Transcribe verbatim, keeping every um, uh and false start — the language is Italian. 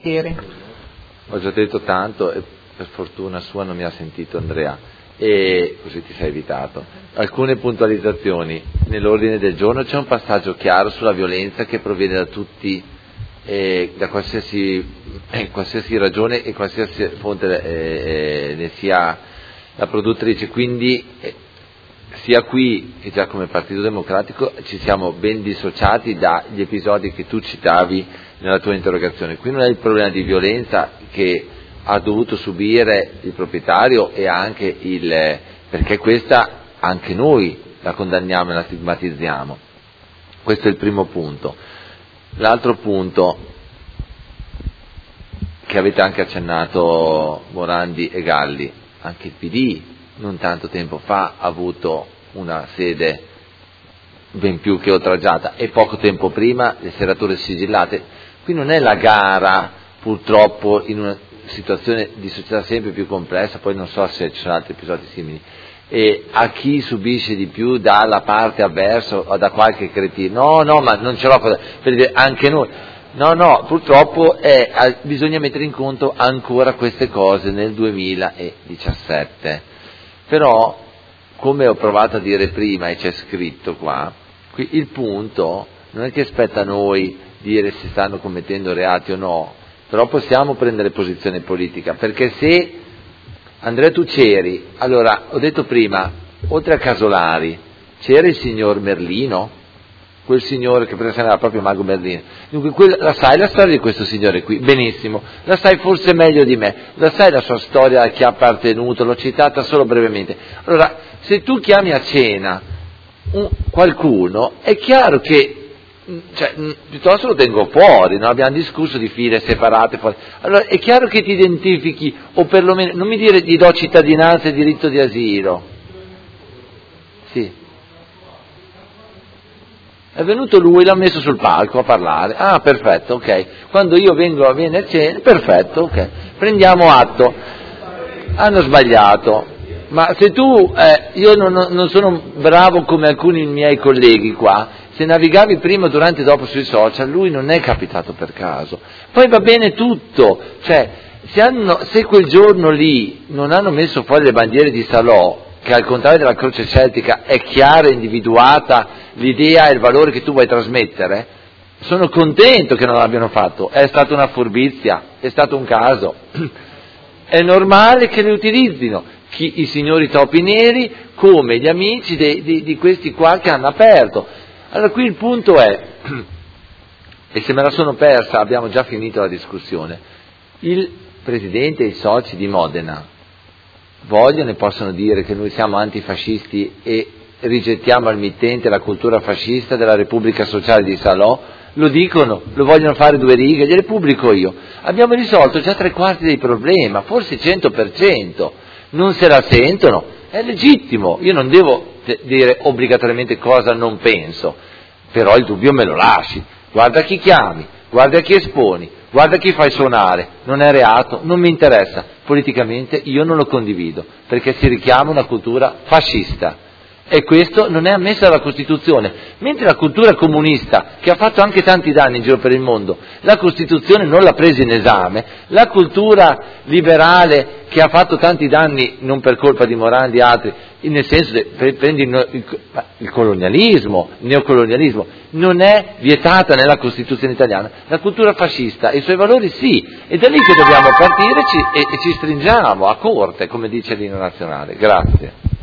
Ho già detto tanto e per fortuna sua non mi ha sentito Andrea, e così ti sei evitato. Alcune puntualizzazioni. Nell'ordine del giorno c'è un passaggio chiaro sulla violenza che proviene da tutti, eh, da qualsiasi, eh, qualsiasi ragione e qualsiasi fonte eh, ne sia la produttrice, quindi eh, sia qui che già come Partito Democratico ci siamo ben dissociati dagli episodi che tu citavi nella tua interrogazione. Qui non è il problema di violenza che ha dovuto subire il proprietario e anche il, perché questa anche noi la condanniamo e la stigmatizziamo. Questo è il primo punto. L'altro punto che avete anche accennato Morandi e Galli, anche il P D non tanto tempo fa ha avuto una sede ben più che oltraggiata e poco tempo prima le serrature sigillate. Qui non è la gara, purtroppo, in una situazione di società sempre più complessa, poi non so se ci sono altri episodi simili, e a chi subisce di più dalla parte avversa o da qualche cretino, no, no, ma non ce l'ho per dire anche noi, no, no, purtroppo è, bisogna mettere in conto ancora queste cose nel duemiladiciassette, però come ho provato a dire prima e c'è scritto qua, qui il punto non è che spetta a noi dire se stanno commettendo reati o no, però possiamo prendere posizione politica, perché se Andrea tu c'eri, allora ho detto prima, oltre a Casolari c'era il signor Merlino, quel signore che era proprio Mago Merlino, dunque quella, la sai la storia di questo signore qui? Benissimo, la sai forse meglio di me, la sai la sua storia, a chi ha appartenuto, l'ho citata solo brevemente. Allora, se tu chiami a cena un, qualcuno, è chiaro che cioè, piuttosto lo tengo fuori, no? Abbiamo discusso di file separate fuori. Allora è chiaro che ti identifichi, o perlomeno non mi dire gli do cittadinanza e diritto di asilo. Sì, è venuto lui, l'ha messo sul palco a parlare. Ah, perfetto, ok, quando io vengo a viene a cena, perfetto, ok, prendiamo atto, hanno sbagliato. Ma se tu, eh, io non, non sono bravo come alcuni miei colleghi qua, se navigavi prima, durante e dopo sui social, lui non è capitato per caso. Poi va bene tutto, cioè se, hanno, se quel giorno lì non hanno messo fuori le bandiere di Salò, che al contrario della Croce Celtica è chiara e individuata l'idea e il valore che tu vuoi trasmettere, sono contento che non l'abbiano fatto, è stata una furbizia, è stato un caso, è normale che le utilizzino. Chi, i signori topi neri come gli amici de, de, di questi qua che hanno aperto. Allora qui il punto è, e se me la sono persa abbiamo già finito la discussione, il Presidente e i soci di Modena vogliono e possono dire che noi siamo antifascisti e rigettiamo al mittente la cultura fascista della Repubblica Sociale di Salò? Lo dicono, lo vogliono fare due righe, gliele pubblico io. Abbiamo risolto già tre quarti del problema, forse cento per cento. Non se la sentono, è legittimo, io non devo dire obbligatoriamente cosa non penso, però il dubbio me lo lasci, guarda chi chiami, guarda chi esponi, guarda chi fai suonare, non è reato, non mi interessa, politicamente io non lo condivido, perché si richiama una cultura fascista. E questo non è ammesso dalla Costituzione, mentre la cultura comunista, che ha fatto anche tanti danni in giro per il mondo, la Costituzione non l'ha presa in esame, la cultura liberale, che ha fatto tanti danni non per colpa di Morandi e altri, nel senso che prendi il, il colonialismo, il neocolonialismo, non è vietata nella Costituzione italiana, la cultura fascista e i suoi valori sì, e da lì che dobbiamo partire e, e ci stringiamo a corte, come dice l'inno nazionale. Grazie.